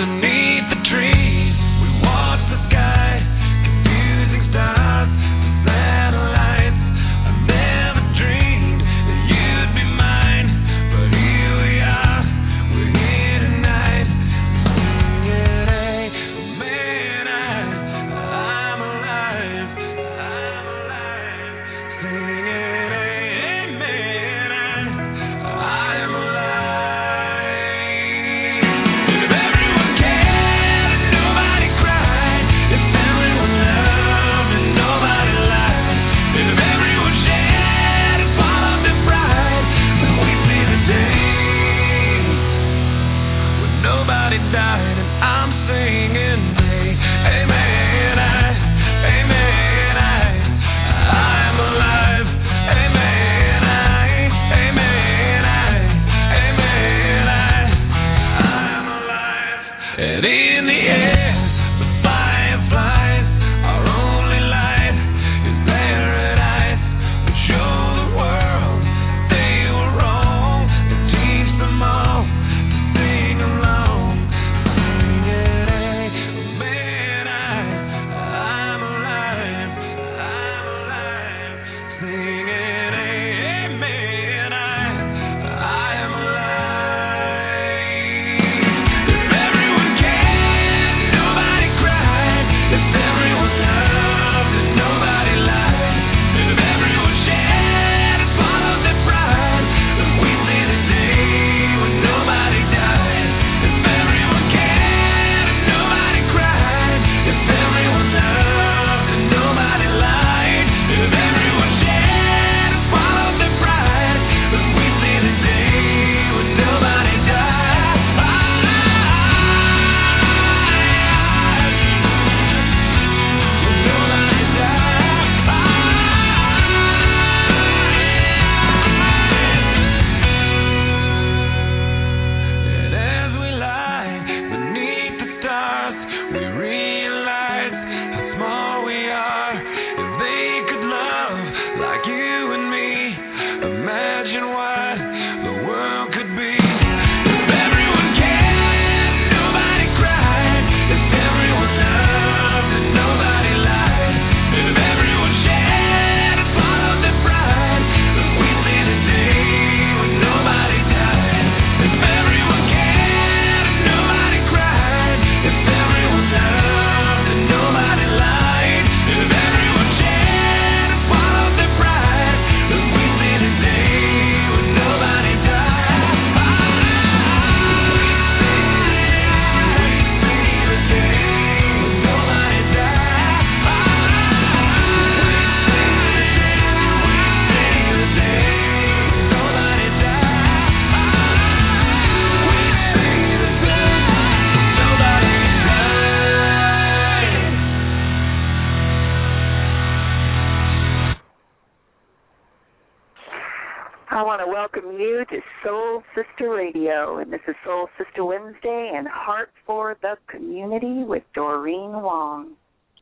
I want to welcome you to Soul Sister Radio, and this is Soul Sister Wednesday and Heart for the Community with Doreen Wong.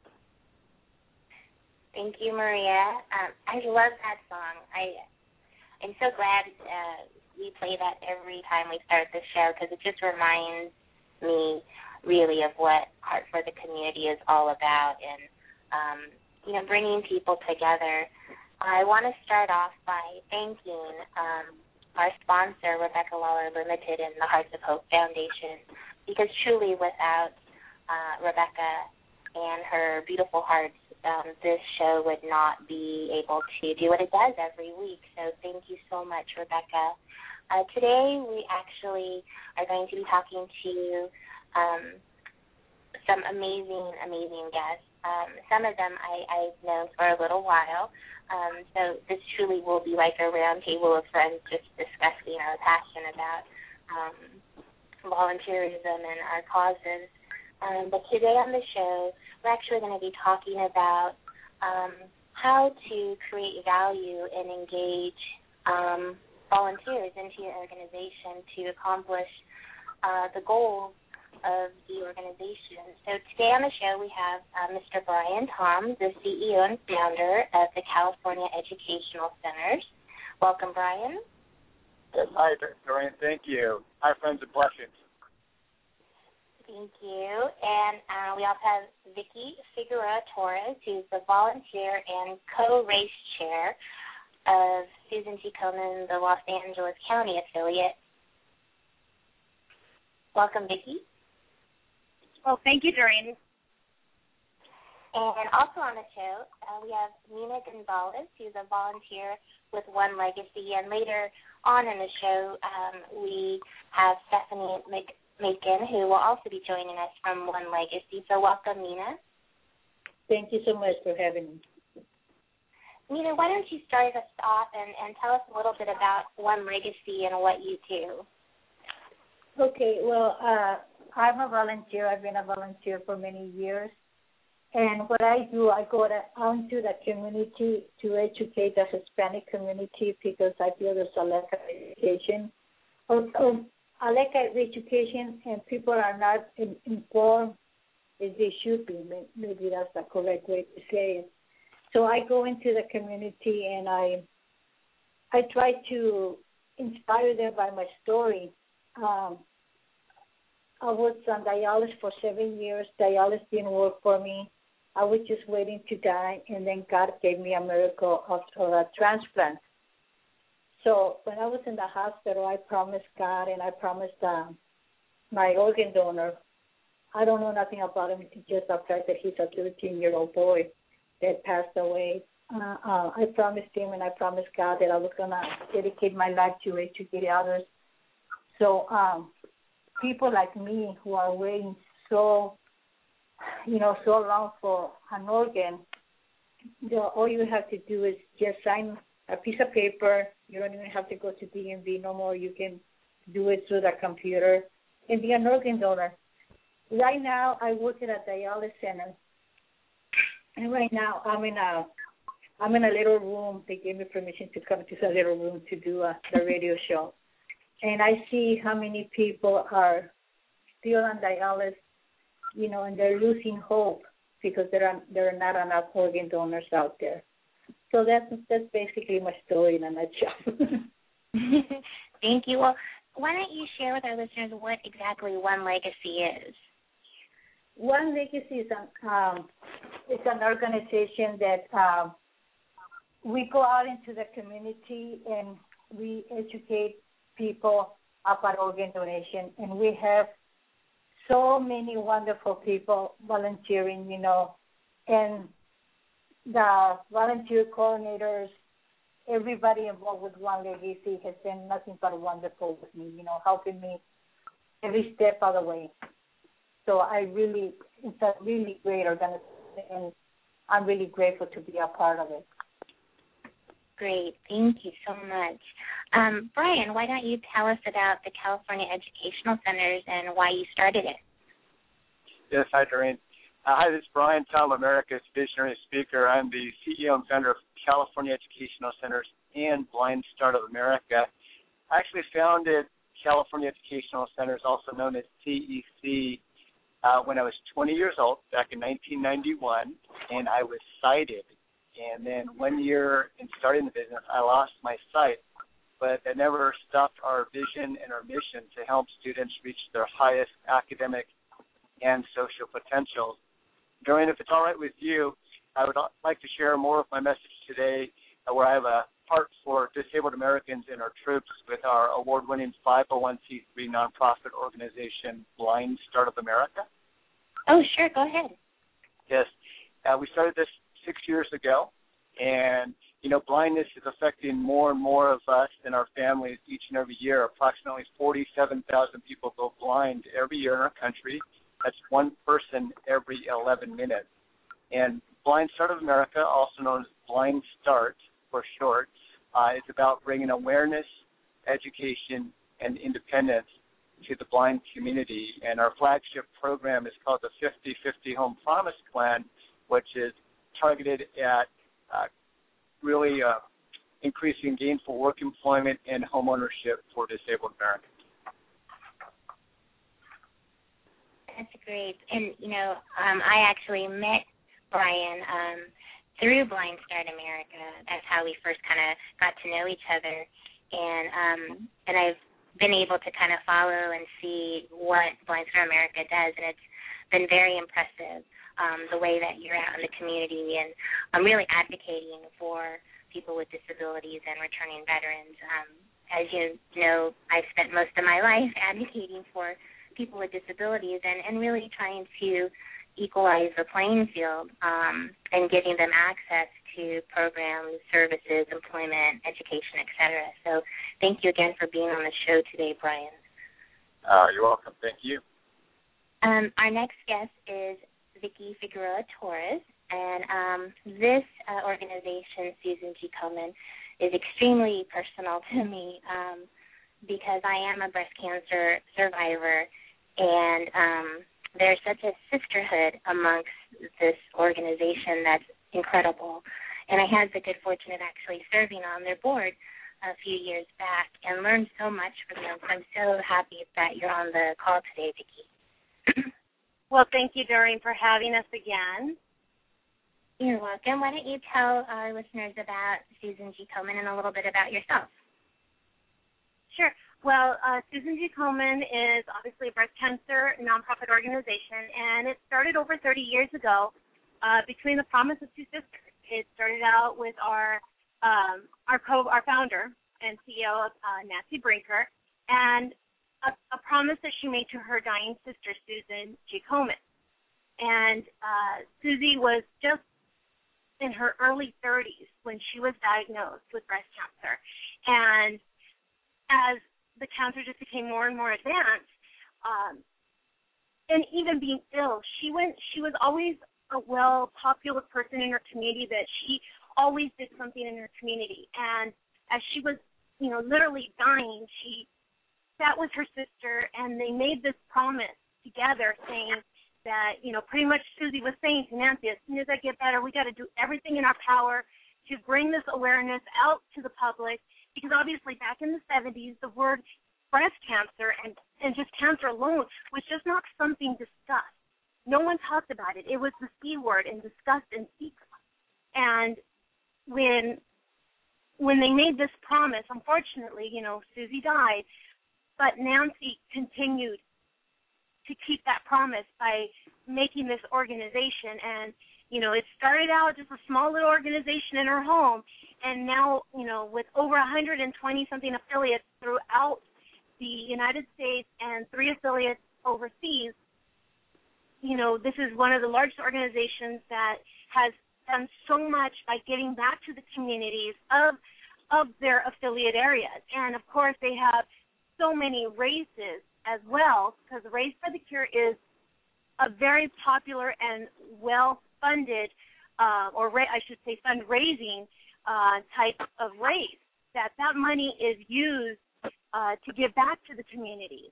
Thank you, Maria. I love that song. I'm so glad we play that every time we start the show because it just reminds me really of what Heart for the Community is all about and, bringing people together. I want to start off by thanking our sponsor, Rebecca Lawler Limited and the Hearts of Hope Foundation, because truly without Rebecca and her beautiful hearts, this show would not be able to do what it does every week. So thank you so much, Rebecca. Today we actually are going to be talking to some amazing guests. Some of them I've known for a little while. So this truly will be like a round table of friends just discussing our passion about volunteerism and our causes. But today on the show, we're actually going to be talking about how to create value and engage volunteers into your organization to accomplish the goals of the organization. So today on the show we have Mr. Brian Tom, the CEO and founder of the California Educational Centers. Welcome, Brian. Yes, hi, Doreen. Thank you. Hi, friends and blessings. Thank you. And we also have Vicki Figueroa Torres, who's the volunteer and co-race chair of Susan G. Komen, the Los Angeles County affiliate. Welcome, Vicki. Well, thank you, Doreen. And also on the show, we have Nina Gonzalez, who's a volunteer with One Legacy. And later on in the show, we have Stephanie Macon, who will also be joining us from One Legacy. So welcome, Nina. Thank you so much for having me. Nina, why don't you start us off and tell us a little bit about One Legacy and what you do? Okay, well, I'm a volunteer. I've been a volunteer for many years. And what I do, I go out into the community to educate the Hispanic community because I feel there's a lack of education. A lack of education, and people are not informed as they should be. Maybe that's the correct way to say it. So I go into the community and I try to inspire them by my story. I was on dialysis for 7 years. Dialysis didn't work for me. I was just waiting to die, and then God gave me a miracle of a transplant. So when I was in the hospital, I promised God and I promised my organ donor. I don't know nothing about him, just the fact that he's a 13-year-old boy that passed away. I promised him and I promised God that I was going to dedicate my life to educate others. So people like me who are waiting so long for an organ, all you have to do is just sign a piece of paper. You don't even have to go to DMV no more. You can do it through the computer and be an organ donor. Right now, I work at a dialysis center, and right now I'm in a little room. They gave me permission to come to the little room to do the radio show, and I see how many people are still on dialysis. And they're losing hope because there are not enough organ donors out there. So that's basically my story in a nutshell. Thank you. Well, why don't you share with our listeners what exactly One Legacy is? One Legacy is an organization that we go out into the community and we educate people about organ donation, and we have so many wonderful people volunteering, and the volunteer coordinators, everybody involved with One Legacy has been nothing but wonderful with me, helping me every step of the way. So it's a really great organization, and I'm really grateful to be a part of it. Great. Thank you so much. Brian, why don't you tell us about the California Educational Centers and why you started it? Yes, hi, Doreen. Hi, this is Brian Tom, America's visionary speaker. I'm the CEO and founder of California Educational Centers and Blind Start of America. I actually founded California Educational Centers, also known as CEC, when I was 20 years old, back in 1991, and I was sighted. And then 1 year in starting the business, I lost my sight, but that never stopped our vision and our mission to help students reach their highest academic and social potential. Doreen, if it's all right with you, I would like to share more of my message today, where I have a heart for disabled Americans and our troops with our award-winning 501c3 nonprofit organization, Blind Start of America. Oh, sure. Go ahead. Yes. We started this 6 years ago, and, blindness is affecting more and more of us and our families each and every year. Approximately 47,000 people go blind every year in our country. That's one person every 11 minutes. And Blind Start of America, also known as Blind Start for short, is about bringing awareness, education, and independence to the blind community. And our flagship program is called the 50/50 Home Promise Plan, which is targeted at really increasing gainful work employment and home ownership for disabled Americans. That's great. And, I actually met Brian through Blind Start America. That's how we first kind of got to know each other. And I've been able to kind of follow and see what Blind Star America does, and it's been very impressive, the way that you're out in the community and really advocating for people with disabilities and returning veterans. As you know, I've spent most of my life advocating for people with disabilities and really trying to equalize the playing field and giving them access to programs, services, employment, education, et cetera. So thank you again for being on the show today, Brian. You're welcome. Thank you. Our next guest is Vicki Figueroa Torres, and this organization, Susan G. Komen, is extremely personal to me because I am a breast cancer survivor, and there's such a sisterhood amongst this organization that's incredible. And I had the good fortune of actually serving on their board a few years back and learned so much from them. So I'm so happy that you're on the call today, Vicki. Well, thank you, Doreen, for having us again. You're welcome. Why don't you tell our listeners about Susan G. Komen and a little bit about yourself? Sure. Well, Susan G. Komen is obviously a breast cancer nonprofit organization, and it started over 30 years ago between the promise of two sisters. It started out with our founder and CEO, Nancy Brinker, and a promise that she made to her dying sister, Susan G. Komen. And Susie was just in her early 30s when she was diagnosed with breast cancer. And as the cancer just became more and more advanced, and even being ill, she was always a popular person in her community, that she always did something in her community. And as she was, literally dying, she sat with her sister, and they made this promise together, saying that, pretty much Susie was saying to Nancy, as soon as I get better, we got to do everything in our power to bring this awareness out to the public, because obviously back in the 70s, the word breast cancer and just cancer alone was just not something discussed. No one talked about it. It was the C word and discussed in secret. And when they made this promise, unfortunately, Susie died, but Nancy continued to keep that promise by making this organization. And, it started out just a small little organization in her home, and now, with over 120-something affiliates throughout the United States and 3 affiliates overseas, this is one of the largest organizations that has done so much by getting back to the communities of their affiliate areas. And, of course, they have so many races as well, because Race for the Cure is a very popular and well-funded, fundraising type of race, that money is used to give back to the communities.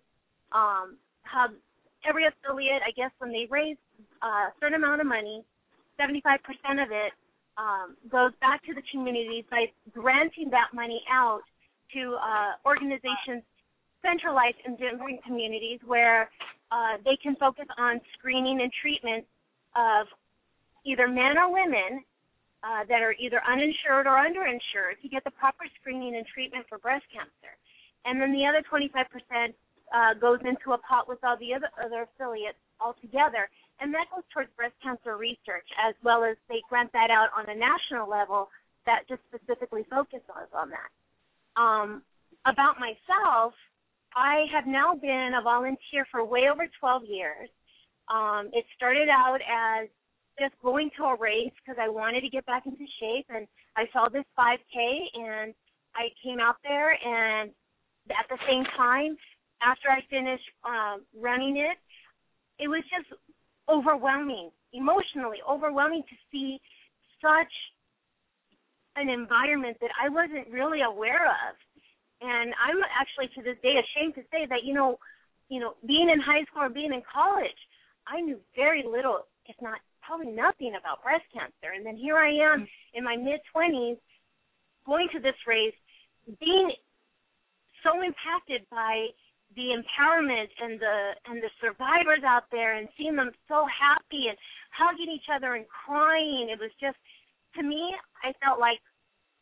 Every affiliate, I guess, when they raise a certain amount of money, 75% of it goes back to the communities by granting that money out to organizations centralized in different communities where they can focus on screening and treatment of either men or women that are either uninsured or underinsured to get the proper screening and treatment for breast cancer. And then the other 25% goes into a pot with all the other affiliates altogether, and that goes towards breast cancer research, as well as they grant that out on a national level that just specifically focuses on that. About myself, I have now been a volunteer for way over 12 years. It started out as just going to a race because I wanted to get back into shape, and I saw this 5K, and I came out there, and at the same time, after I finished running it, it was just overwhelming, emotionally overwhelming to see such an environment that I wasn't really aware of. And I'm actually to this day ashamed to say that, being in high school or being in college, I knew very little, if not probably nothing about breast cancer. And then here I am in my mid-20s going to this race, being so impacted by the empowerment and the survivors out there, and seeing them so happy and hugging each other and crying. It was just, to me, I felt like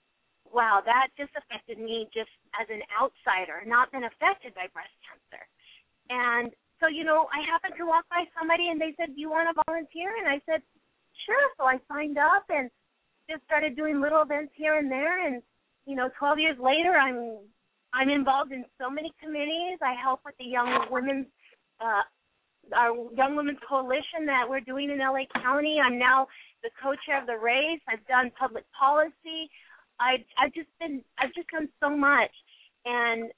wow, that just affected me just as an outsider, not been affected by breast cancer. And so, I happened to walk by somebody and they said, do you want to volunteer? And I said, sure. So I signed up and just started doing little events here and there. And, 12 years later, I'm involved in so many committees. I help with the Young Women's our Young Women's Coalition that we're doing in LA County. I'm now the co-chair of the race. I've done public policy. I've just done so much, and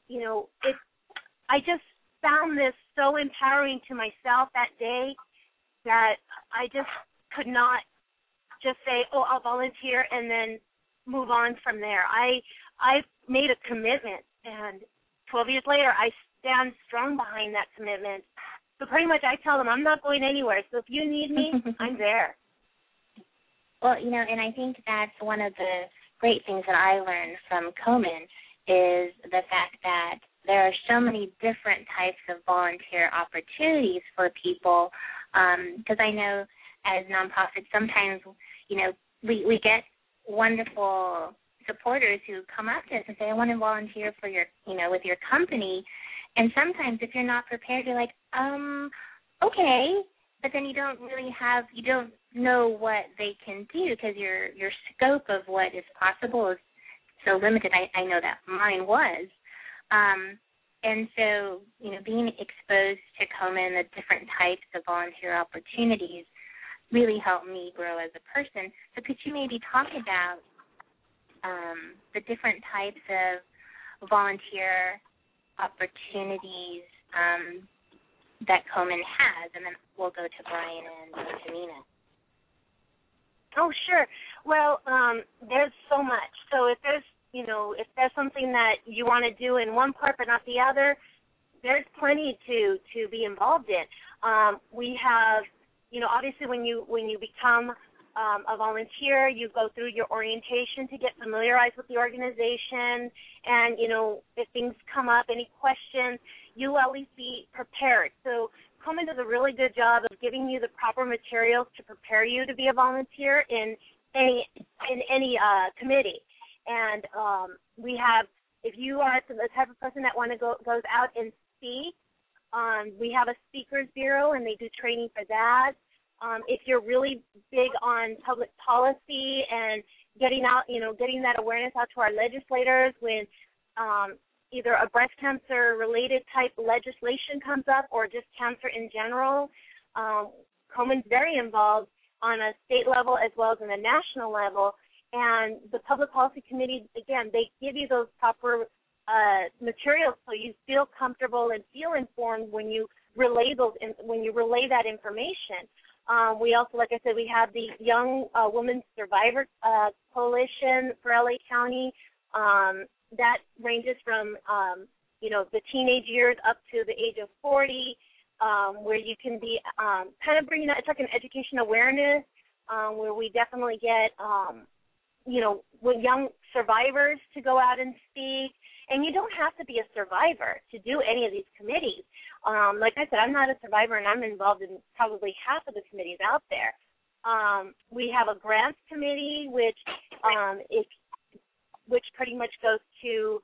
I just found this so empowering to myself that day that I just could not just say, oh, I'll volunteer and then move on from there. I made a commitment, and 12 years later, I stand strong behind that commitment. So pretty much I tell them I'm not going anywhere. So if you need me, I'm there. Well, and I think that's one of the great things that I learned from Komen is the fact that there are so many different types of volunteer opportunities for people. Because I know as nonprofits, sometimes, we get wonderful supporters who come up to us and say, I want to volunteer for your, with your company. And sometimes if you're not prepared, you're like, okay, but then you don't know what they can do because your scope of what is possible is so limited. I know that mine was. And so, being exposed to Komen, the different types of volunteer opportunities really helped me grow as a person. So could you maybe talk about the different types of volunteer opportunities that Komen has, and then we'll go to Brian and Tamina. Oh, sure. Well, there's so much. So if there's something that you want to do in one part but not the other, there's plenty to be involved in. We have, obviously when you become a volunteer, you go through your orientation to get familiarized with the organization, and, if things come up, any questions, you'll at least be prepared. So Komen does a really good job of giving you the proper materials to prepare you to be a volunteer in any committee. And we have, if you are the type of person that goes out and speak, we have a speakers bureau, and they do training for that. If you're really big on public policy and getting that awareness out to our legislators when either a breast cancer-related type legislation comes up or just cancer in general, Komen's very involved on a state level as well as on a national level. And the Public Policy Committee, again, they give you those proper materials so you feel comfortable and feel informed when you relay that information. We also, like I said, we have the Young Women's Survivor Coalition for LA County. That ranges from, the teenage years up to the age of 40, where you can be kind of bringing that, it's like an education awareness, where we definitely get, with young survivors to go out and speak. And you don't have to be a survivor to do any of these committees. Like I said, I'm not a survivor, and I'm involved in probably half of the committees out there. We have a grants committee, which pretty much goes to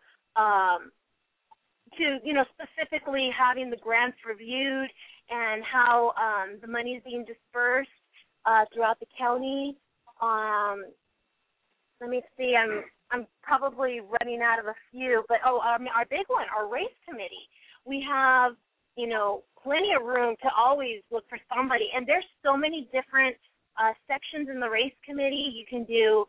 specifically having the grants reviewed and how the money is being dispersed throughout the county. Let me see. I'm probably running out of a few, but our big one, our race committee. We have, plenty of room to always look for somebody, and there's so many different sections in the race committee. You can do,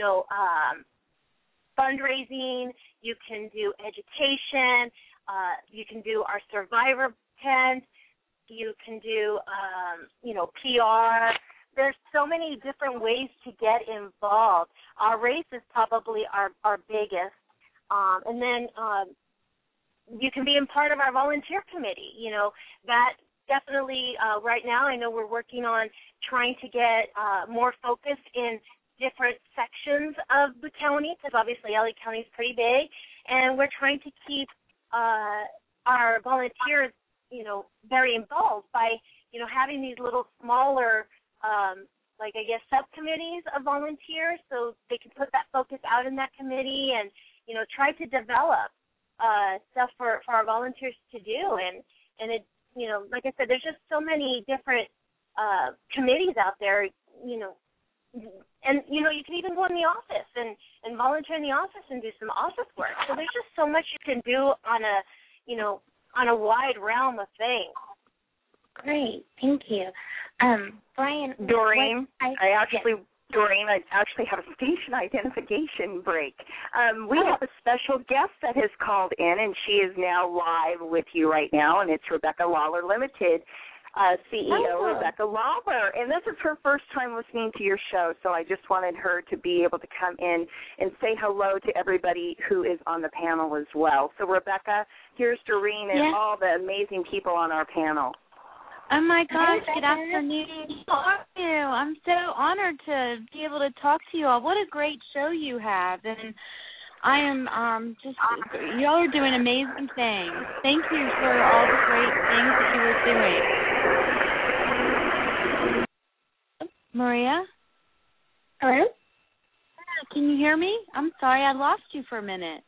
fundraising. You can do education. You can do our survivor tent. You can do, PR. There's so many different ways to get involved. Our race is probably our biggest. And then you can be in part of our volunteer committee. That definitely right now I know we're working on trying to get more focus in different sections of the county, because obviously LA County is pretty big, and we're trying to keep our volunteers, very involved by, having these little smaller like I guess subcommittees of volunteers, so they can put that focus out in that committee and try to develop stuff for our volunteers to do. And it like I said, there's just so many different committees out there, and you can even go in the office and volunteer in the office and do some office work. So there's just so much you can do on a wide realm of things. Great, thank you. Brian. Doreen, Doreen, I actually have a station identification break. We have a special guest that has called in, and she is now live with you right now, and it's Rebecca Lawler Limited, CEO Rebecca Lawler. And this is her first time listening to your show, so I just wanted her to be able to come in and say hello to everybody who is on the panel as well. So, Rebecca, here's Doreen and all the amazing people on our panel. Oh, my gosh, good afternoon. How are you? I'm so honored to be able to talk to you all. What a great show you have. And I am y'all are doing amazing things. Thank you for all the great things that you were doing. Maria? Hello? Can you hear me? I'm sorry, I lost you for a minute.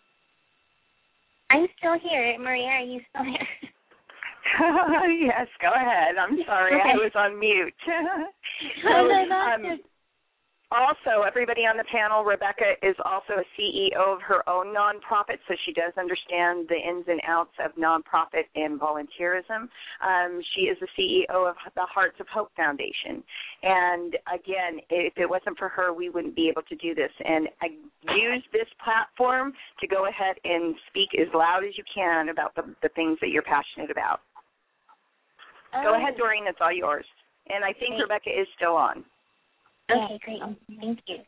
I'm still here. Maria, are you still here? Yes, go ahead. I'm sorry, I was on mute. Also, everybody on the panel, Rebecca is also a CEO of her own nonprofit, so she does understand the ins and outs of nonprofit and volunteerism. She is the CEO of the Hearts of Hope Foundation. And, again, if it wasn't for her, we wouldn't be able to do this. And I use this platform to go ahead and speak as loud as you can about the things that you're passionate about. Go ahead, Doreen. It's all yours. And I think Rebecca is still on. Okay, great. Thank you.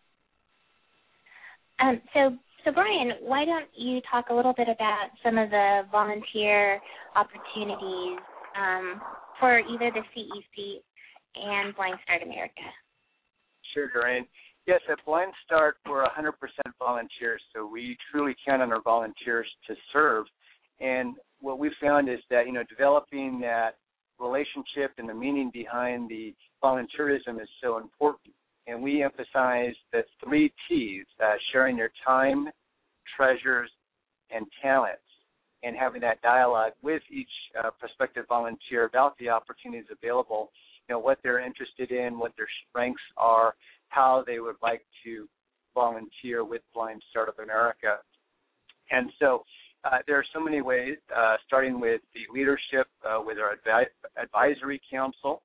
So Brian, why don't you talk a little bit about some of the volunteer opportunities for either the CEC and Blind Start America? Sure, Doreen. Yes, at Blind Start, we're 100% volunteers, so we truly count on our volunteers to serve. And what we found is that, developing that relationship and the meaning behind the volunteerism is so important. And we emphasize the 3 T's, sharing your time, treasures, and talents, and having that dialogue with each prospective volunteer about the opportunities available, what they're interested in, what their strengths are, how they would like to volunteer with Blind Start of America. And so there are so many ways, starting with the leadership with our advisory council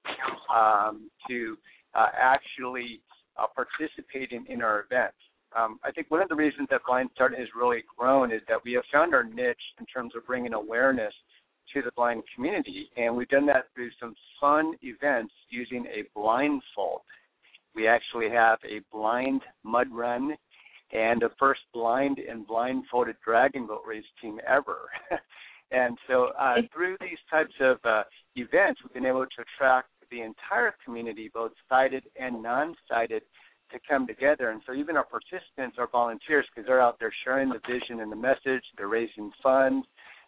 to actually participating in our events. I think one of the reasons that Blind Start has really grown is that we have found our niche in terms of bringing awareness to the blind community, and we've done that through some fun events using a blindfold. We actually have a blind mud run and the first blind and blindfolded dragon boat race team ever. And so through these types of events, we've been able to attract the entire community, both sighted and non-sighted, to come together. And so even our participants are volunteers because they're out there sharing the vision and the message, they're raising funds,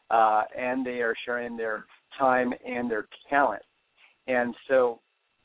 and they are sharing their time and their talent. And so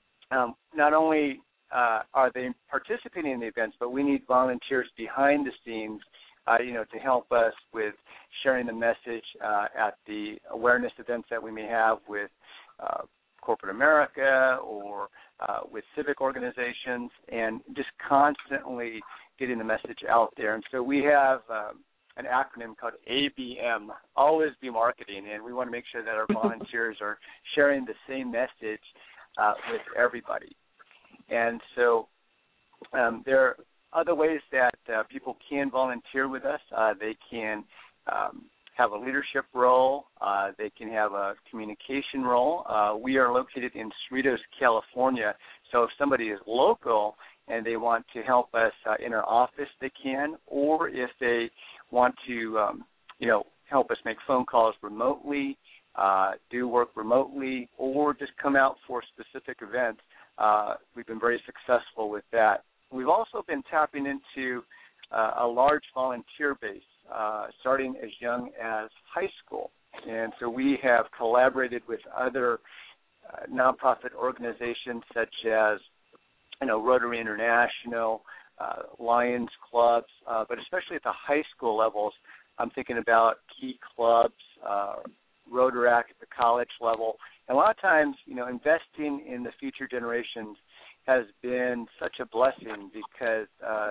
not only are they participating in the events, but we need volunteers behind the scenes, to help us with sharing the message at the awareness events that we may have with corporate America or with civic organizations, and just constantly getting the message out there. And so we have an acronym called ABM, Always Be Marketing, and we want to make sure that our volunteers are sharing the same message with everybody. And so there are other ways that people can volunteer with us. They can have a leadership role. They can have a communication role. We are located in Cerritos, California, so if somebody is local and they want to help us in our office, they can, or if they want to, help us make phone calls remotely, do work remotely, or just come out for specific events, we've been very successful with that. We've also been tapping into a large volunteer base, starting as young as high school. And so we have collaborated with other nonprofit organizations such as Rotary International, Lions clubs, but especially at the high school levels, I'm thinking about key clubs, Rotaract at the college level. And a lot of times, investing in the future generations has been such a blessing because,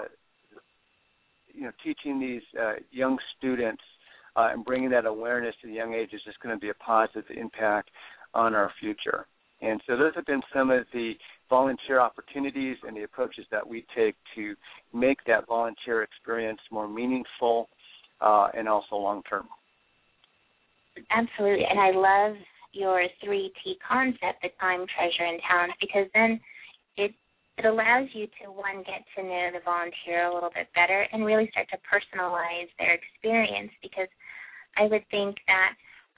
teaching these young students and bringing that awareness to the young age is just going to be a positive impact on our future. And so those have been some of the volunteer opportunities and the approaches that we take to make that volunteer experience more meaningful and also long-term. Absolutely. And I love your 3T concept, the time, treasure, and talent, because then it allows you to, one, get to know the volunteer a little bit better and really start to personalize their experience, because I would think that,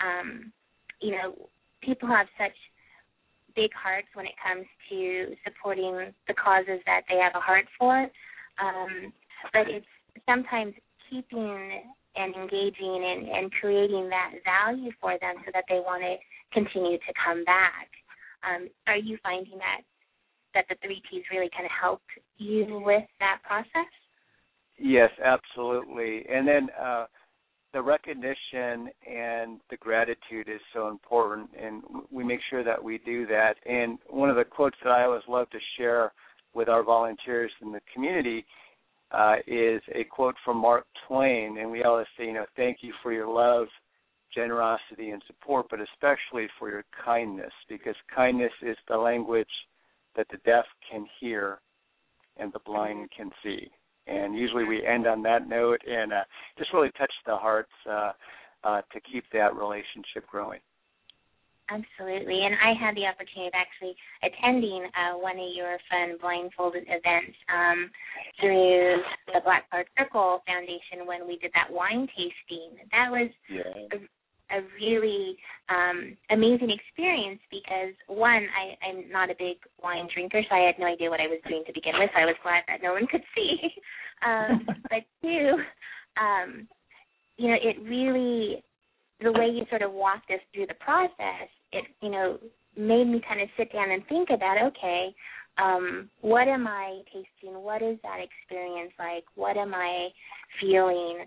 people have such big hearts when it comes to supporting the causes that they have a heart for, but it's sometimes keeping and engaging and creating that value for them so that they want to continue to come back. Are you finding that the 3Ts really kind of help you with that process? Yes, absolutely. And then the recognition and the gratitude is so important, and we make sure that we do that. And one of the quotes that I always love to share with our volunteers in the community is a quote from Mark Twain, and we always say, thank you for your love, generosity, and support, but especially for your kindness, because kindness is the language that the deaf can hear and the blind can see. And usually we end on that note and just really touch the hearts to keep that relationship growing. Absolutely. And I had the opportunity of actually attending one of your fun blindfolded events through the Black Card Circle Foundation when we did that wine tasting. That was a really amazing experience because, one, I'm not a big wine drinker, so I had no idea what I was doing to begin with. I was glad that no one could see. But two, it really, the way you sort of walked us through the process, it, made me kind of sit down and think about, okay, what am I tasting? What is that experience like? What am I feeling?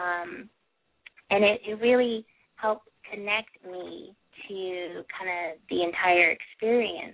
And it really helped connect me to kind of the entire experience.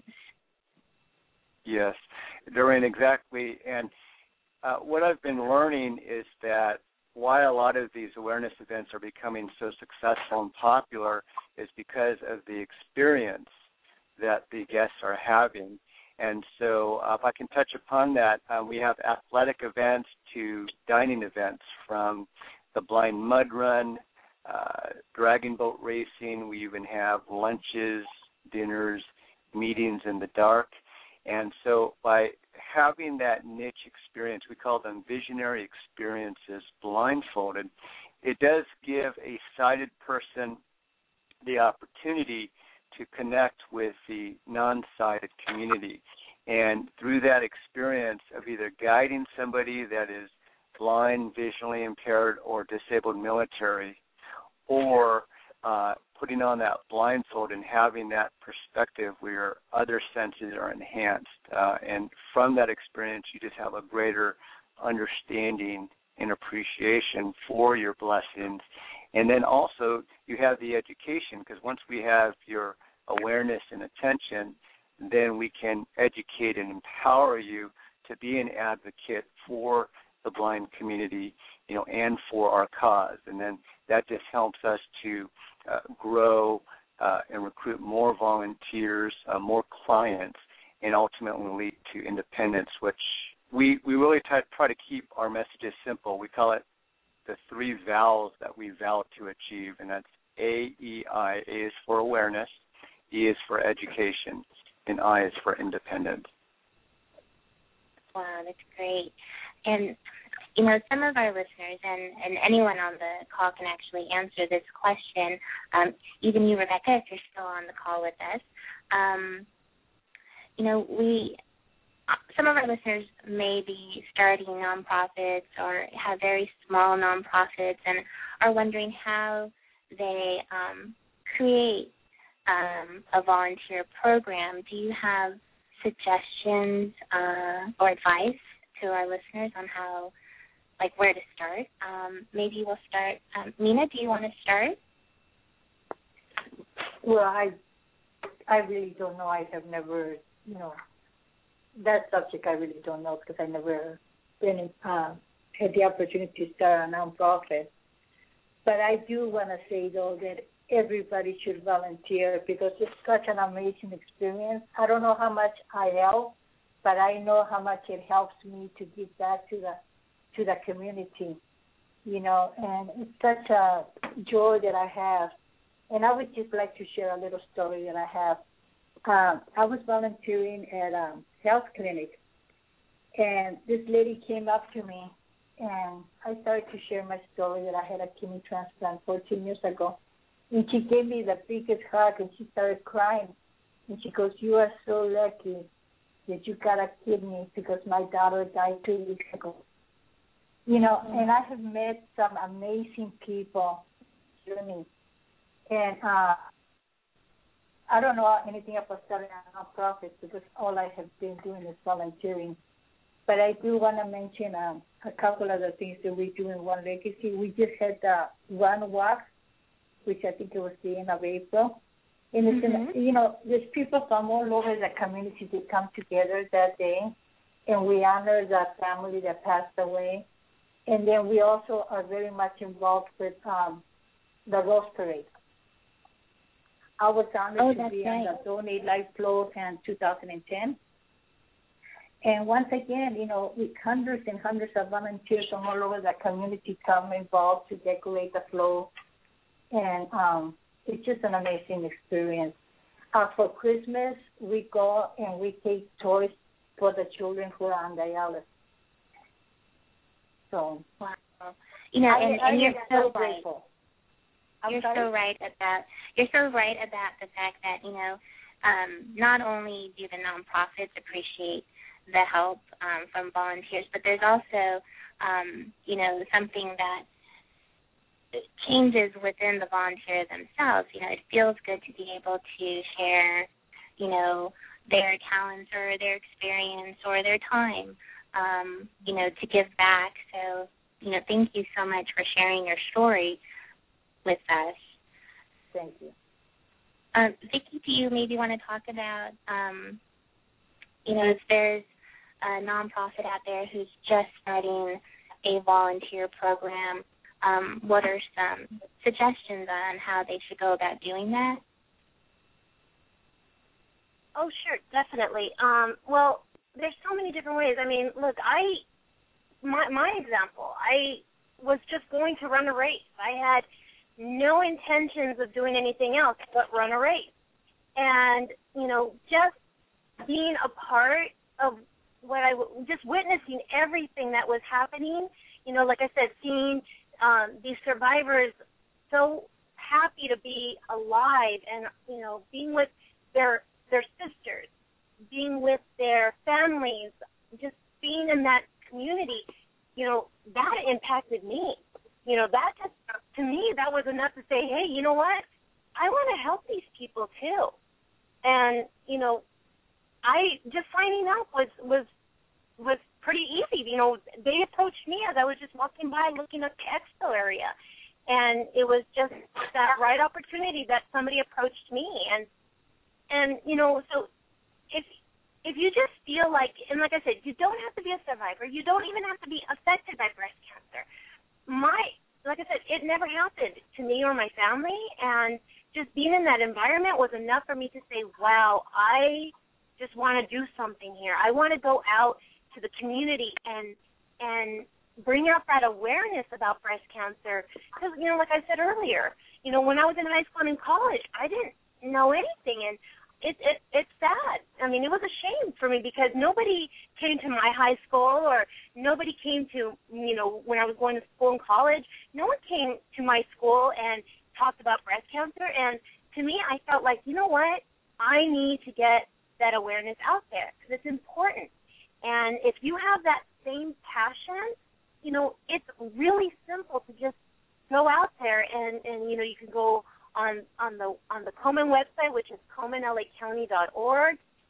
Yes, Doreen, exactly. And what I've been learning is that why a lot of these awareness events are becoming so successful and popular is because of the experience that the guests are having. And so if I can touch upon that, we have athletic events to dining events, from the blind mud run, dragon boat racing. We even have lunches, dinners, meetings in the dark. And so by having that niche experience, we call them visionary experiences, blindfolded, it does give a sighted person the opportunity to connect with the non-sighted community. And through that experience of either guiding somebody that is blind, visually impaired, or disabled military, or putting on that blindfold and having that perspective where other senses are enhanced. And from that experience, you just have a greater understanding and appreciation for your blessings. And then also you have the education, because once we have your awareness and attention, then we can educate and empower you to be an advocate for the blind community, and for our cause. And then that just helps us to grow and recruit more volunteers, more clients, and ultimately lead to independence, which we really try to keep our messages simple. We call it the 3 vows that we vow to achieve, and that's A, E, I. A is for awareness, E is for education, and I is for independence. Wow, that's great. And some of our listeners and anyone on the call can actually answer this question, even you, Rebecca, if you're still on the call with us. Some of our listeners may be starting nonprofits or have very small nonprofits and are wondering how they create a volunteer program. Do you have suggestions or advice to our listeners on how, like, where to start. Maybe we'll start. Nina, do you want to start? Well, I really don't know. I have never, that subject I really don't know because I never had the opportunity to start a nonprofit. But I do want to say, though, that everybody should volunteer because it's such an amazing experience. I don't know how much I help, but I know how much it helps me to give back to the community, and it's such a joy that I have. And I would just like to share a little story that I have. I was volunteering at a health clinic, and this lady came up to me, and I started to share my story that I had a kidney transplant 14 years ago. And she gave me the biggest hug, and she started crying. And she goes, "You are so lucky that you got a kidney because my daughter died 2 weeks ago." And I have met some amazing people through me. And I don't know anything about starting a nonprofit because all I have been doing is volunteering. But I do want to mention a couple of the things that we do in One Legacy. We just had the Run Walk, which I think it was the end of April. And it's there's people from all over the community that come together that day, and we honor the family that passed away. And then we also are very much involved with the Rose Parade. I was honored to be on the Donate Life Flow in 2010. And once again, with hundreds and hundreds of volunteers from all over the community come involved to decorate the flow. And it's just an amazing experience. For Christmas, we go and we take toys for the children who are on dialysis. So, wow. And you're so grateful. You're so right about the fact that, not only do the nonprofits appreciate the help from volunteers, but there's also, something that changes within the volunteers themselves. It feels good to be able to share, their talents or their experience or their time, to give back. So, thank you so much for sharing your story with us. Thank you. Vicki, do you maybe want to talk about, if there's a nonprofit out there who's just starting a volunteer program, what are some suggestions on how they should go about doing that? Oh, sure, definitely. Well, there's so many different ways. I mean, look, my example, I was just going to run a race. I had no intentions of doing anything else but run a race. And, just being a part of just witnessing everything that was happening, like I said, seeing these survivors so happy to be alive and, being with their sisters, being with their families, just being in that community, that impacted me. That just, to me, that was enough to say, hey, you know what? I want to help these people too. And, I just signing up was pretty easy. They approached me as I was just walking by looking at the expo area. And it was just that right opportunity that somebody approached me. And so if you just feel like, and like I said, you don't have to be a survivor. You don't even have to be affected by breast cancer. Like I said, it never happened to me or my family, and just being in that environment was enough for me to say, wow, I just want to do something here. I want to go out to the community and bring out that awareness about breast cancer. Because, like I said earlier, when I was in high school and in college, I didn't know anything, and it's sad. I mean, it was a shame for me because nobody came to my high school or nobody came to, when I was going to school and college, no one came to my school and talked about breast cancer. And to me, I felt like, you know what? I need to get that awareness out there because it's important. And if you have that same passion, it's really simple to just go out there and you can go on the Komen website, which is KomenLAcounty.org,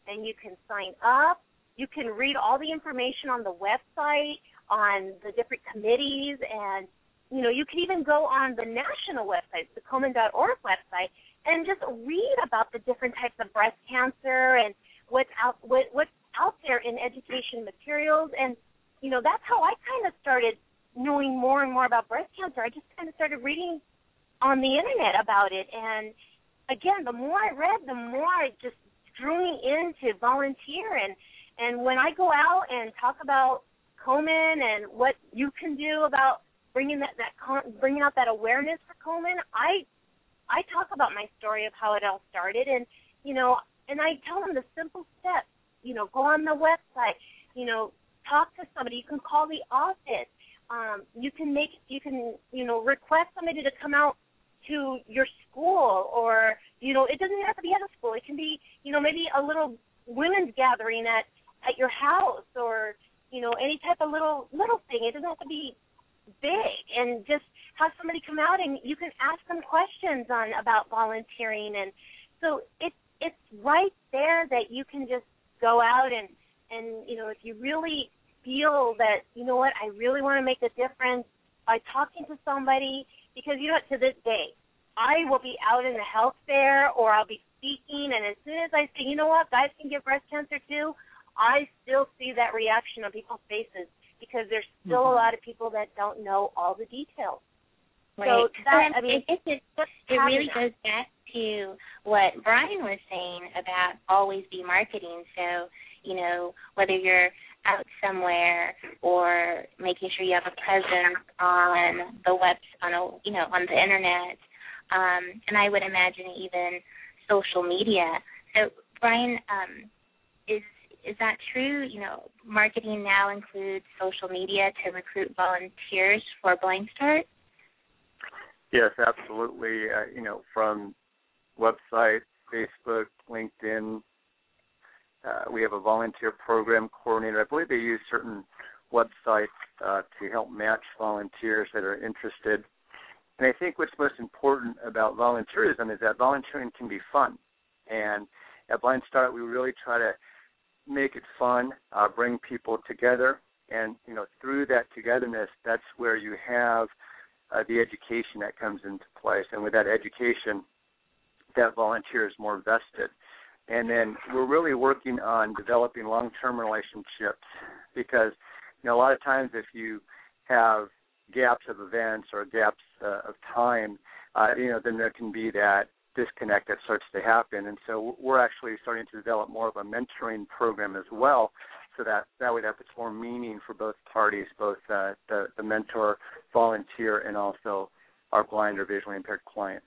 and you can sign up. You can read all the information on the website, on the different committees, and, you know, you can even go on the national website, the Komen.org website, and just read about the different types of breast cancer and what's out there in education materials. And, you know, that's how I kind of started knowing more and more about breast cancer. I just kind of started reading on the Internet about it. And, again, the more I read, the more it just drew me in to volunteer. And when I go out and talk about Komen and what you can do about bringing bringing out that awareness for Komen, I talk about my story of how it all started, and, you know, and I tell them the simple steps. You know, go on the website, you know, talk to somebody. You can call the office. You can, you know, request somebody to come out to your school, or, you know, it doesn't have to be at a school. It can be, you know, maybe a little women's gathering at your house, or, you know, any type of little thing. It doesn't have to be big, and just have somebody come out and you can ask them questions about volunteering. And so it's right there that you can just go out and you know, if you really feel that, you know what, I really want to make a difference by talking to somebody, because, you know, to this day, I will be out in a health fair or I'll be speaking, and as soon as I say, you know what, guys can get breast cancer too, I still see that reaction on people's faces, because there's still a lot of people that don't know all the details. Right. So that, I mean, it really goes back to what Brian was saying about always be marketing. So, you know, whether you're out somewhere or making sure you have a presence on the on the internet, and I would imagine even social media. So, Brian, is that true? You know, marketing now includes social media to recruit volunteers for Blind Start? Yes, absolutely. You know, from website, Facebook, LinkedIn. We have a volunteer program coordinator. I believe they use certain websites to help match volunteers that are interested. And I think what's most important about volunteerism is that volunteering can be fun. And at Blind Start, we really try to make it fun, bring people together. And, you know, through that togetherness, that's where you have the education that comes into place. And with that education, that volunteer is more vested. And then we're really working on developing long-term relationships, because, you know, a lot of times if you have gaps of events or gaps of time, you know, then there can be that disconnect that starts to happen. And so we're actually starting to develop more of a mentoring program as well, so that way that puts more meaning for both parties, both the mentor, volunteer, and also our blind or visually impaired client.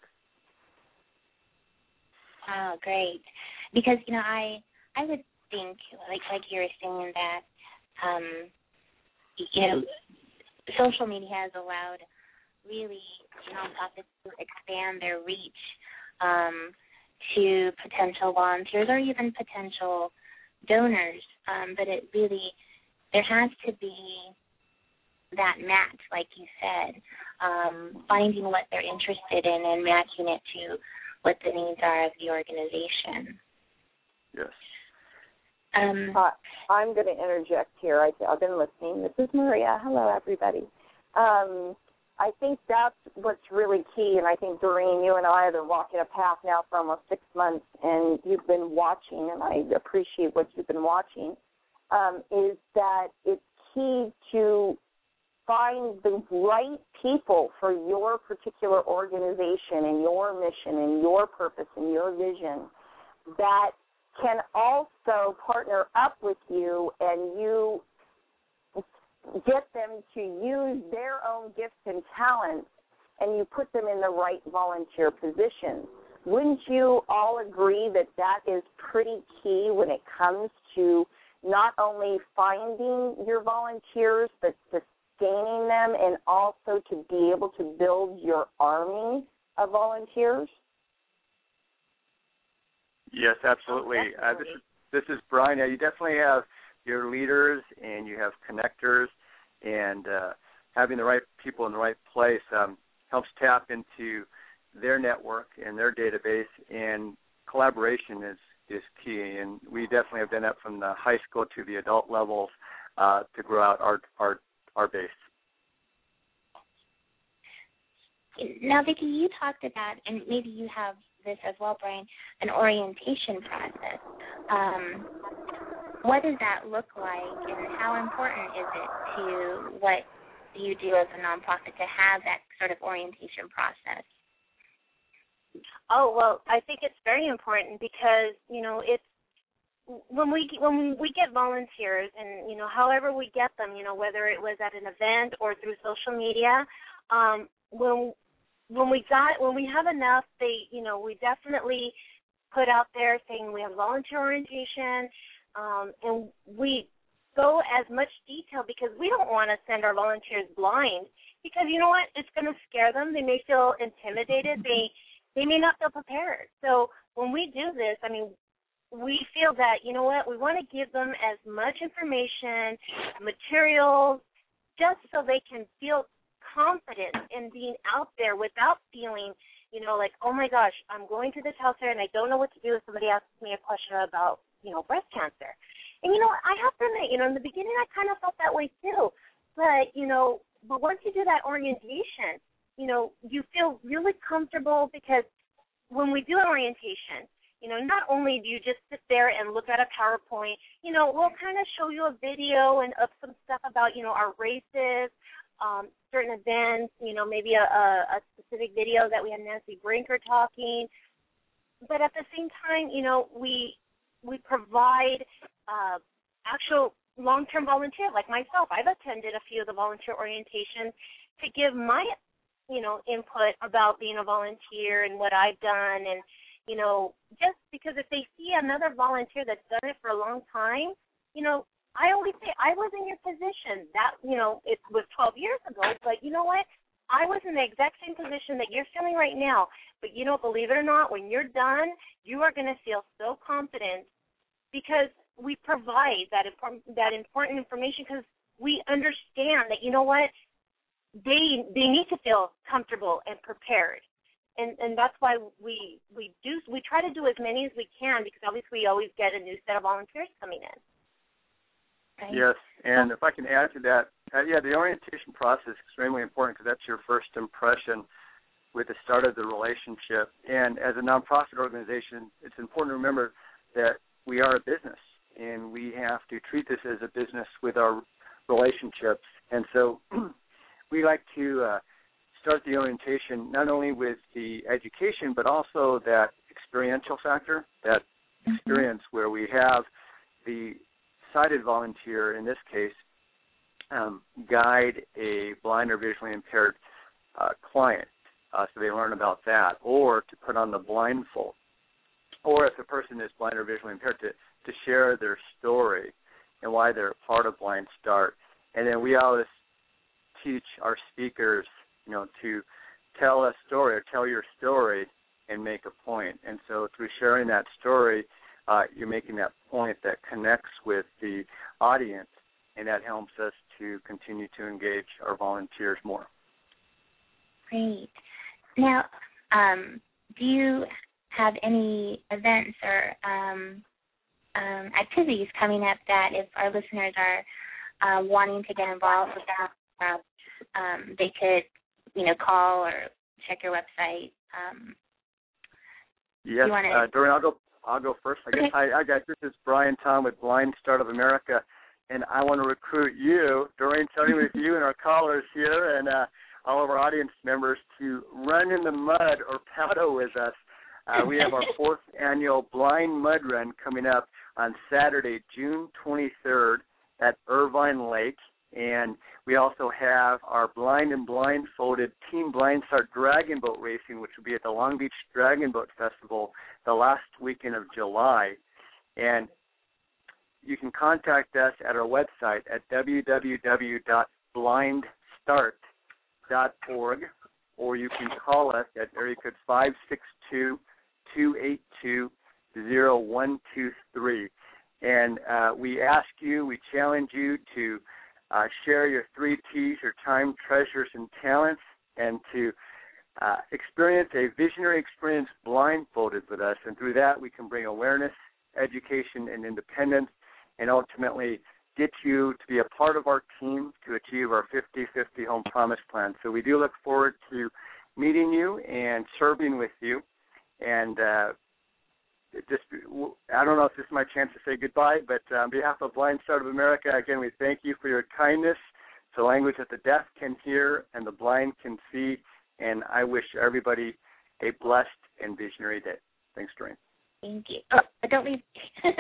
Oh, great. Because, you know, I would think, like you were saying, that, you know, social media has allowed really nonprofits to expand their reach to potential volunteers or even potential donors. But it really, there has to be that match, like you said, finding what they're interested in and matching it to what the needs are of the organization. Yes. I'm going to interject here. I've been listening. This is Maria. Hello, everybody. I think that's what's really key, and I think, Doreen, you and I have been walking a path now for almost 6 months, and you've been watching, and I appreciate what you've been watching, is that it's key to find the right people for your particular organization and your mission and your purpose and your vision that can also partner up with you, and you get them to use their own gifts and talents, and you put them in the right volunteer position. Wouldn't you all agree that that is pretty key when it comes to not only finding your volunteers, but sustaining them, and also to be able to build your army of volunteers? Yes, absolutely. This is Brian. Yeah, you definitely have your leaders and you have connectors, and having the right people in the right place helps tap into their network and their database, and collaboration is key, and we definitely have done that from the high school to the adult levels to grow out our base. Now, Vicki, you talked about, and maybe you have this as well, Brian, an orientation process. What does that look like, and how important is it to what you do as a nonprofit to have that sort of orientation process? Oh, well, I think it's very important because, it's when we get volunteers and, however we get them, whether it was at an event or through social media, when we have enough, we definitely put out there saying we have volunteer orientation, and we go as much detail because we don't want to send our volunteers blind because you know what? It's going to scare them. They may feel intimidated. They may not feel prepared. So when we do this, we feel that, you know what, we want to give them as much information, materials, just so they can feel confident in being out there without feeling, like, oh my gosh, I'm going to this health fair and I don't know what to do if somebody asks me a question about, breast cancer. And, I have to admit, in the beginning I kind of felt that way too. But, but once you do that orientation, you feel really comfortable because when we do an orientation, not only do you just sit there and look at a PowerPoint, we'll kind of show you a video and of some stuff about, our races, certain events, maybe a specific video that we had Nancy Brinker talking. But at the same time, we provide actual long-term volunteers like myself. I've attended a few of the volunteer orientations to give my, input about being a volunteer and what I've done. And, just because if they see another volunteer that's done it for a long time, I always say I was in your position. That, it was 12 years ago, but you know what? I was in the exact same position that you're feeling right now. But, believe it or not, when you're done, you are going to feel so confident because we provide that important information because we understand that, you know what, they need to feel comfortable and prepared. And that's why we try to do as many as we can because obviously we always get a new set of volunteers coming in. Right? Yes, and if I can add to that, the orientation process is extremely important because that's your first impression with the start of the relationship. And as a nonprofit organization, it's important to remember that we are a business, and we have to treat this as a business with our relationships. And so we like to start the orientation not only with the education, but also that experiential factor, that experience where we have the sighted volunteer, in this case, guide a blind or visually impaired client so they learn about that, or to put on the blindfold, or if the person is blind or visually impaired, to share their story and why they're part of Blind Start. And then we always teach our speakers, to tell a story or tell your story and make a point. And so through sharing that story, you're making that point that connects with the audience, and that helps us to continue to engage our volunteers more. Great. Now, do you have any events or activities coming up that if our listeners are wanting to get involved with that, they could, call or check your website? Yes, Doreen, I'll go first. I guess. Okay. Hi guys, this is Brian Tom with Blind Start of America, and I want to recruit you, Doreen, starting with you and our callers here and all of our audience members to run in the mud or paddle with us. We have our 4th annual Blind Mud Run coming up on Saturday, June 23rd at Irvine Lake. And we also have our Blind and Blindfolded Team Blind Start Dragon Boat Racing, which will be at the Long Beach Dragon Boat Festival the last weekend of July. And you can contact us at our website at www.blindstart.org, or you can call us at area code 562-282-0123. And we challenge you to share your 3 T's, your time, treasures, and talents, and to experience a visionary experience blindfolded with us. And through that, we can bring awareness education and independence, and ultimately get you to be a part of our team to achieve our 50/50 Home Promise Plan. So we do look forward to meeting you and serving with you. And I don't know if this is my chance to say goodbye, but on behalf of Blind Start of America, again, we thank you for your kindness. It's a language that the deaf can hear and the blind can see, and I wish everybody a blessed and visionary day. Thanks, Doreen. Thank you. Oh, but don't leave.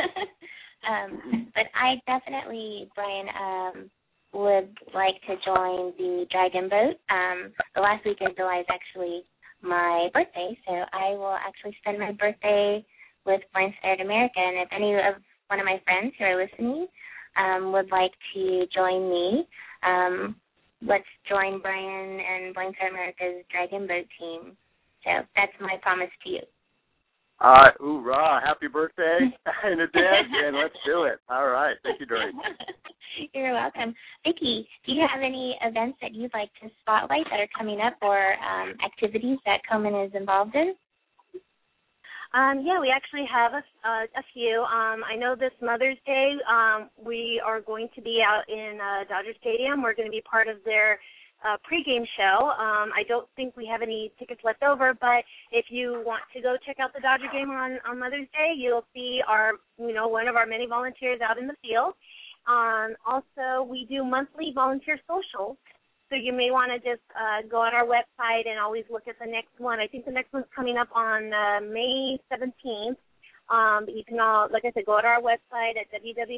But I definitely, Brian, would like to join the Dragon Boat. The last week in July is actually my birthday, so I will actually spend my birthday with Blind Start America. And if any of one of my friends who are listening would like to join me, let's join Brian and Blind Start America's Dragon Boat team. So that's my promise to you. Hoorah, happy birthday in advance, and let's do it. All right. Thank you, Doreen. You're welcome. Vicki, do you have any events that you'd like to spotlight that are coming up or activities that Komen is involved in? Yeah, we actually have a few. I know this Mother's Day, we are going to be out in Dodger Stadium. We're going to be part of their pregame show. I don't think we have any tickets left over, but if you want to go check out the Dodger game on Mother's Day, you'll see one of our many volunteers out in the field. Also, we do monthly volunteer socials, so you may want to just go on our website and always look at the next one. I think the next one's coming up on May 17th. But you can like I said, go to our website at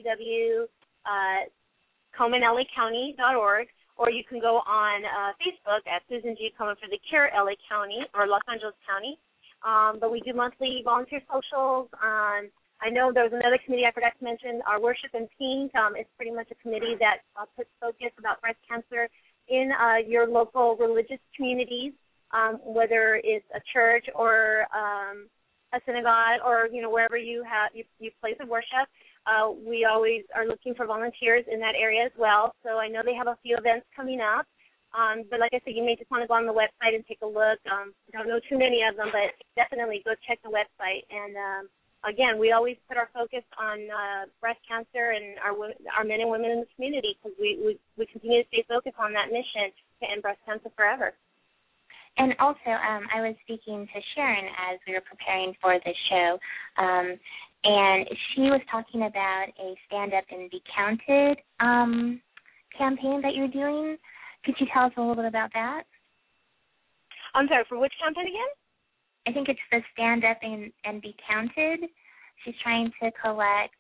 www.ComenLACounty.org. Or you can go on Facebook at Susan G. Komen for the Cure LA County or Los Angeles County. But we do monthly volunteer socials. I know there was another committee I forgot to mention, our Worship in Pink. It's pretty much a committee that puts focus about breast cancer in your local religious communities, whether it's a church or a synagogue or wherever you place of worship. We always are looking for volunteers in that area as well. So I know they have a few events coming up. But like I said, you may just want to go on the website and take a look. I don't know too many of them, but definitely go check the website. And, again, we always put our focus on breast cancer and our men and women in the community because we continue to stay focused on that mission to end breast cancer forever. And also, I was speaking to Sharon as we were preparing for this show, and she was talking about a Stand Up and Be Counted campaign that you're doing. Could you tell us a little bit about that? I'm sorry, for which campaign again? I think it's the Stand Up and Be Counted. She's trying to collect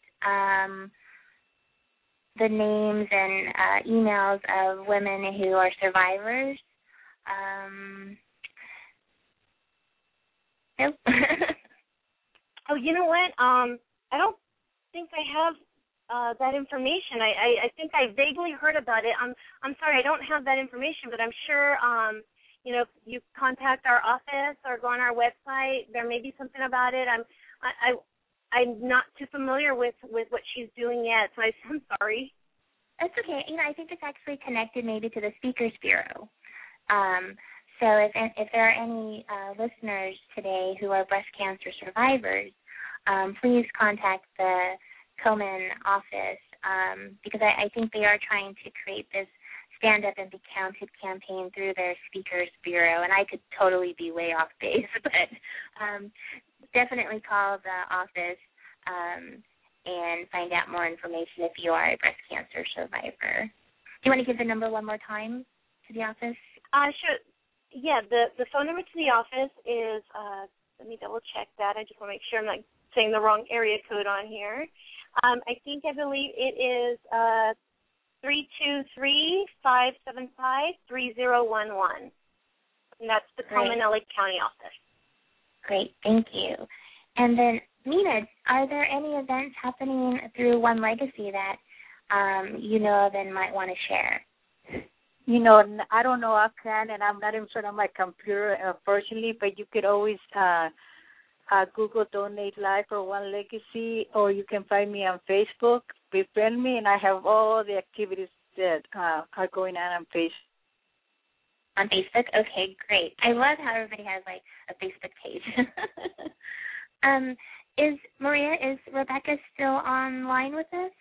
the names and emails of women who are survivors. Nope. Oh, you know what? I don't think I have that information. I think I vaguely heard about it. I'm sorry, I don't have that information, but I'm sure if you contact our office or go on our website, there may be something about it. I'm not too familiar with what she's doing yet, so I'm sorry. That's okay. I think it's actually connected maybe to the Speakers Bureau. So if there are any listeners today who are breast cancer survivors, please contact the Komen office because I think they are trying to create this Stand Up and Be Counted campaign through their Speakers Bureau, and I could totally be way off base, but definitely call the office and find out more information if you are a breast cancer survivor. Do you want to give the number one more time to the office? Sure. Yeah, the phone number to the office is, let me double check that. I just want to make sure I'm not saying the wrong area code on here. I believe it is 323-575-3011. And that's the Komen LA County office. Great, thank you. And then, Nina, are there any events happening through One Legacy that you know of and might want to share? I don't know offhand, and I'm not in front of my computer, unfortunately, but you could always Google Donate Life for One Legacy, or you can find me on Facebook, befriend me, and I have all the activities that are going on Facebook. On Facebook? Okay, great. I love how everybody has, a Facebook page. Is Rebecca still online with us?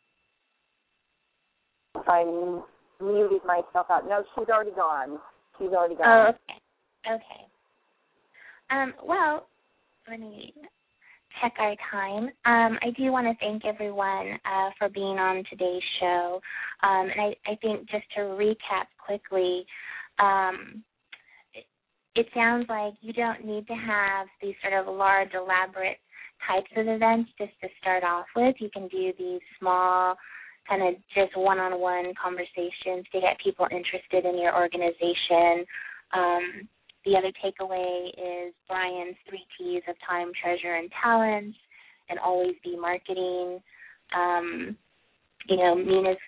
I muted myself out. No, she's already gone. Oh, okay. Well, let me check our time. I do want to thank everyone for being on today's show. And I think just to recap quickly, it sounds like you don't need to have these sort of large, elaborate types of events just to start off with. You can do these small, kind of just one-on-one conversations to get people interested in your organization. The other takeaway is Brian's 3 T's of time, treasure, and talents, and always be marketing. Mina's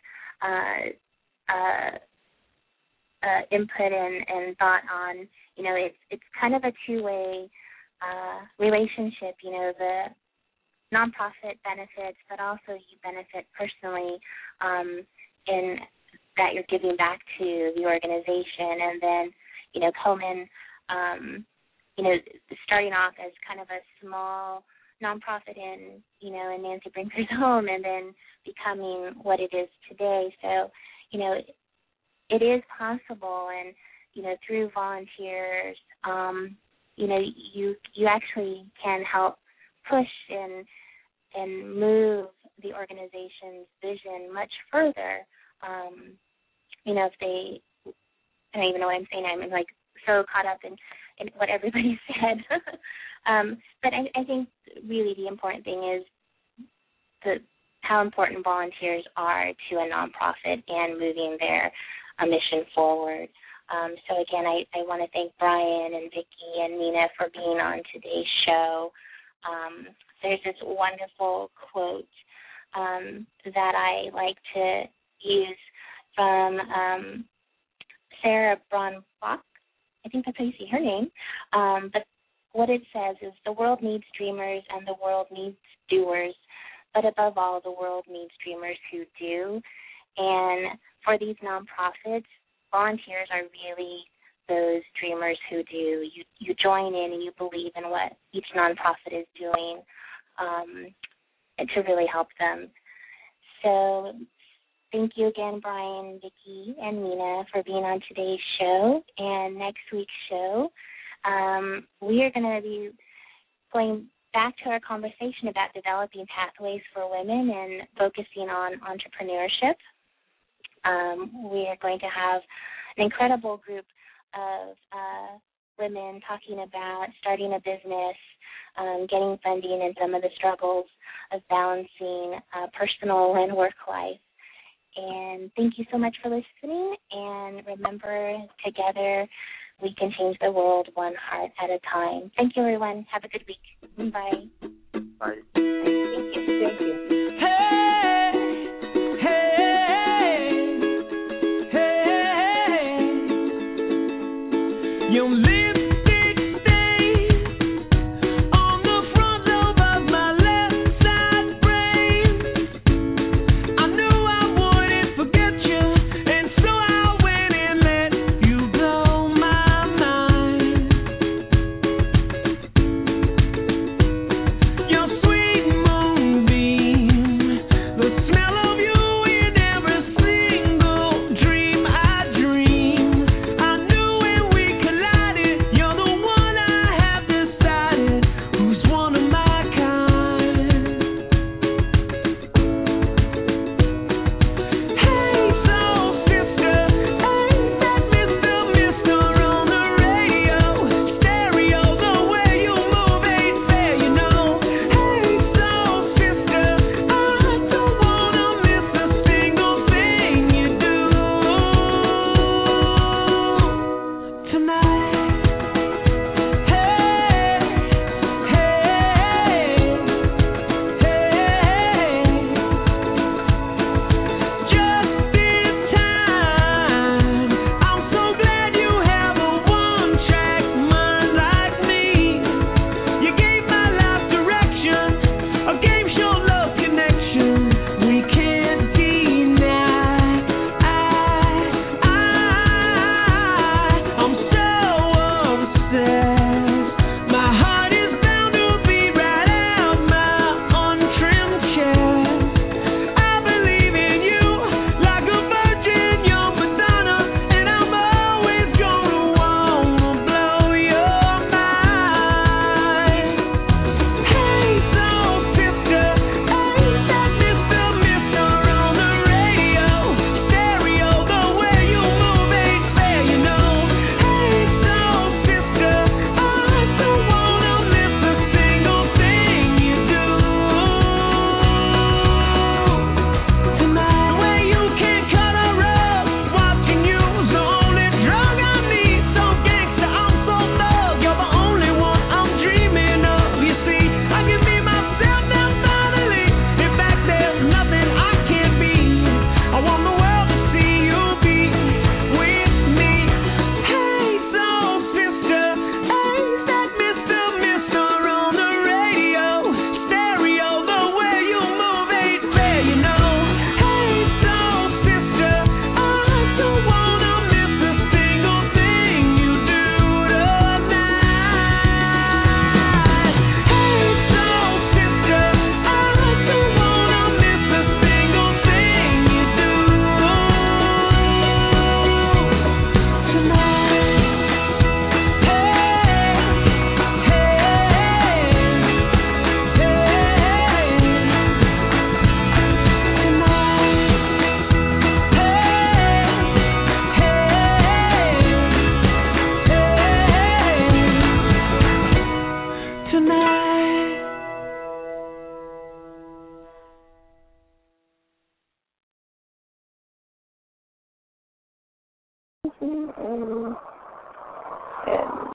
input and thought on, it's kind of a two-way relationship. The nonprofit benefits, but also you benefit personally in that you're giving back to the organization. And then, Komen, starting off as kind of a small nonprofit in Nancy Brinker's home and then becoming what it is today. So, it is possible, and, through volunteers, you actually can help push and move the organization's vision much further. If they, I don't even know what I'm saying. I'm like so caught up in what everybody said. But I think really the important thing is how important volunteers are to a nonprofit and moving their mission forward. So again, I want to thank Brian and Vicki and Mina for being on today's show. There's this wonderful quote that I like to use from Sarah Bronbach. I think that's how you say her name. But what it says is, the world needs dreamers and the world needs doers, but above all, the world needs dreamers who do. And for these nonprofits, volunteers are really those dreamers who do. You join in and you believe in what each nonprofit is doing to really help them. So thank you again, Brian, Vicki, and Mina for being on today's show. And next week's show, we are going to be going back to our conversation about developing pathways for women and focusing on entrepreneurship. We are going to have an incredible group of women talking about starting a business, getting funding, and some of the struggles of balancing personal and work life. And thank you so much for listening. And remember, together we can change the world one heart at a time. Thank you, everyone. Have a good week. Bye. Bye. Thank you.